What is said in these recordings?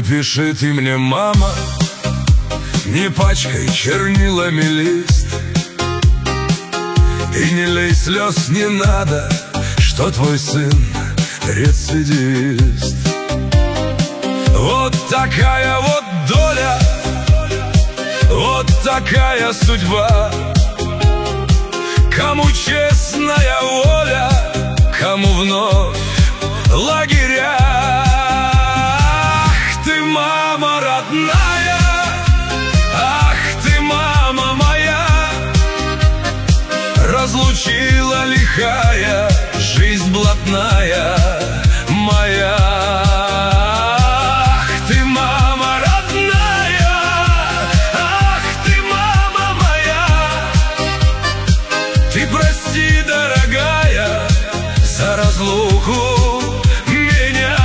пиши ты мне, мама, не пачкай чернилами лист, и не лей слез, не надо, что твой сын рецидивист. Вот такая вот доля, вот такая судьба. Кому честная воля, кому вновь лагеря. Ах ты, мама родная, ах ты, мама моя, разлучила лихая жизнь блатная моя. Ах ты, мама родная, ах ты, мама моя, ты прости, дорогая, за разлуку меня.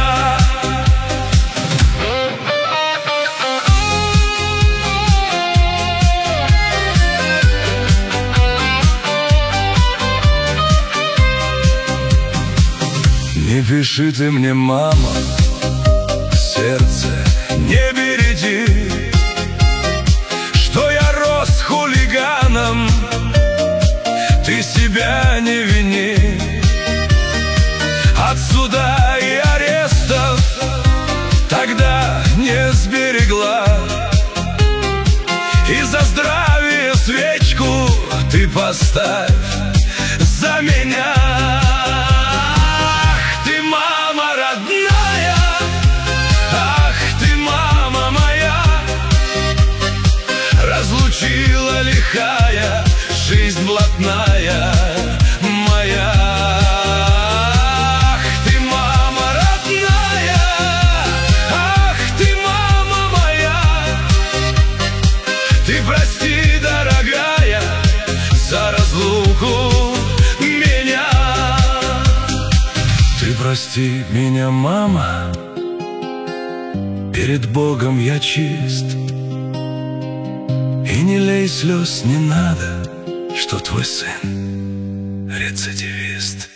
Не пиши ты мне, мама, сердце не береди, что я рос хулиганом, ты себя не вини. От суда и арестов тогда не сберегла, и за здравие свечку ты поставь за меня. Ах ты, мама родная, ах ты, мама моя, разлучила лихая жизнь блатная моя. Ах ты, мама родная, ах ты, мама моя, ты прости, дорогая, за разлуку меня. Ты прости меня, мама, перед Богом я чист, и не лей слез, не надо, что твой сын рецидивист.